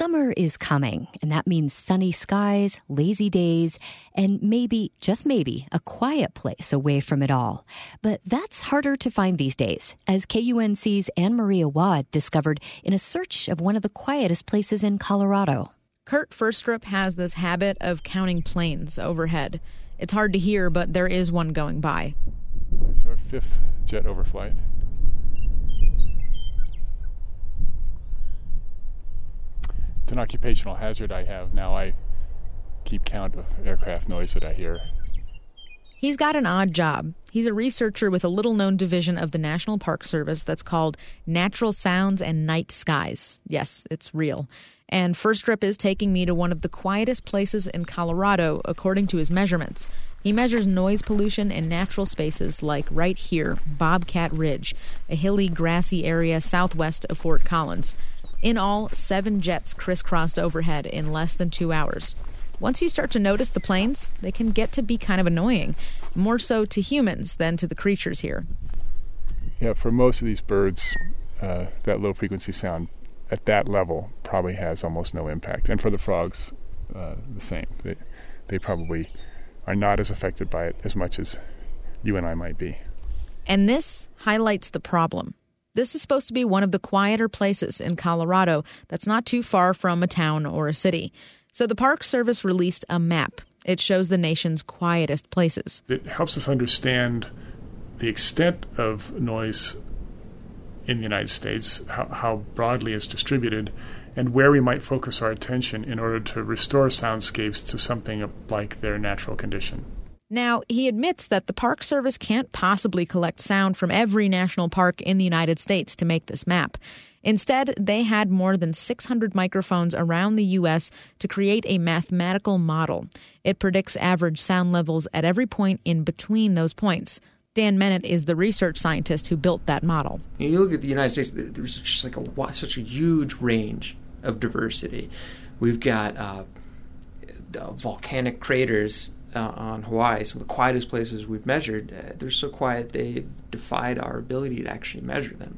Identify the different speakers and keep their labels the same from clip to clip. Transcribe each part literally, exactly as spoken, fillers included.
Speaker 1: Summer is coming, and that means sunny skies, lazy days, and maybe, just maybe, a quiet place away from it all. But that's harder to find these days, as K U N C's Anne-Marie Awad discovered in a search of one of the quietest places in Colorado.
Speaker 2: Kurt Firstrup has this habit of counting planes overhead. It's hard to hear, but there is one going by.
Speaker 3: It's our fifth jet overflight. It's an occupational hazard I have now. I keep count of aircraft noise that I hear.
Speaker 2: He's got an odd job. He's a researcher with a little-known division of the National Park Service that's called Natural Sounds and Night Skies. Yes, it's real. And Firstrup is taking me to one of the quietest places in Colorado, according to his measurements. He measures noise pollution in natural spaces like right here, Bobcat Ridge, a hilly, grassy area southwest of Fort Collins. In all, seven jets crisscrossed overhead in less than two hours. Once you start to notice the planes, they can get to be kind of annoying, more so to humans than to the creatures here.
Speaker 3: Yeah, for most of these birds, uh, that low-frequency sound at that level probably has almost no impact. And for the frogs, uh, the same. They, they probably are not as affected by it as much as you and I might be.
Speaker 2: And this highlights the problem. This is supposed to be one of the quieter places in Colorado that's not too far from a town or a city. So the Park Service released a map. It shows the nation's quietest places.
Speaker 3: It helps us understand the extent of noise in the United States, how, how broadly it's distributed, and where we might focus our attention in order to restore soundscapes to something like their natural condition.
Speaker 2: Now, he admits that the Park Service can't possibly collect sound from every national park in the United States to make this map. Instead, they had more than six hundred microphones around the U S to create a mathematical model. It predicts average sound levels at every point in between those points. Dan Mennett is the research scientist who built that model.
Speaker 4: You look at the United States, there's just like a such a huge range of diversity. We've got uh, volcanic craters uh, on Hawaii, some of the quietest places we've measured. Uh, they're so quiet they've defied our ability to actually measure them.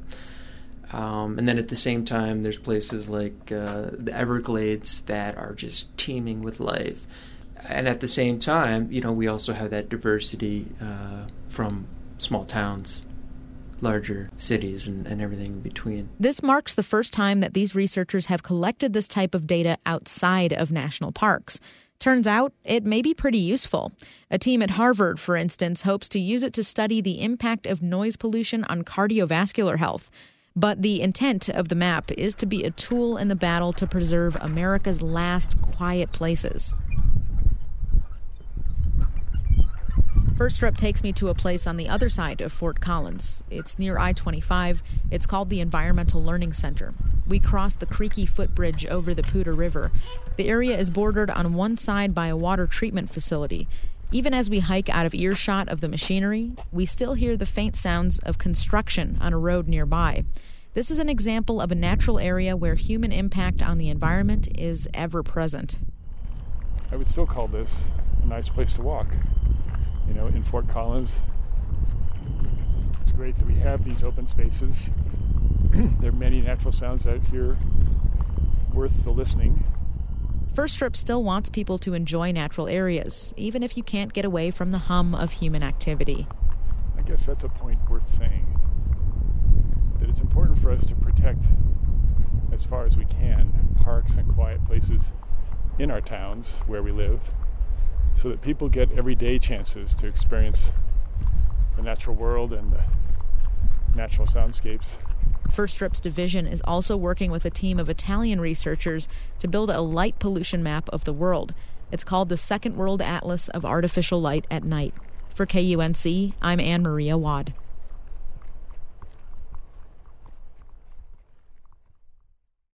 Speaker 4: Um, and then at the same time, there's places like uh, the Everglades that are just teeming with life. And at the same time, you know, we also have that diversity uh, from small towns, larger cities, and, and everything in between.
Speaker 2: This marks the first time that these researchers have collected this type of data outside of national parks. Turns out it may be pretty useful. A team at Harvard, for instance, hopes to use it to study the impact of noise pollution on cardiovascular health. But the intent of the map is to be a tool in the battle to preserve America's last quiet places. Firstrup takes me to a place on the other side of Fort Collins. It's near I twenty-five. It's called the Environmental Learning Center. We cross the creaky footbridge over the Poudre River. The area is bordered on one side by a water treatment facility. Even as we hike out of earshot of the machinery, we still hear the faint sounds of construction on a road nearby. This is an example of a natural area where human impact on the environment is ever present.
Speaker 3: I would still call this a nice place to walk. You know, in Fort Collins, it's great that we have these open spaces. There are many natural sounds out here worth the listening.
Speaker 2: Firstrup still wants people to enjoy natural areas, even if you can't get away from the hum of human activity.
Speaker 3: I guess that's a point worth saying, that it's important for us to protect, as far as we can, parks and quiet places in our towns where we live, so that people get everyday chances to experience the natural world and the natural soundscapes.
Speaker 2: Firstrup's division is also working with a team of Italian researchers to build a light pollution map of the world. It's called the Second World Atlas of Artificial Light at Night. For K U N C, I'm Anne-Marie Awad.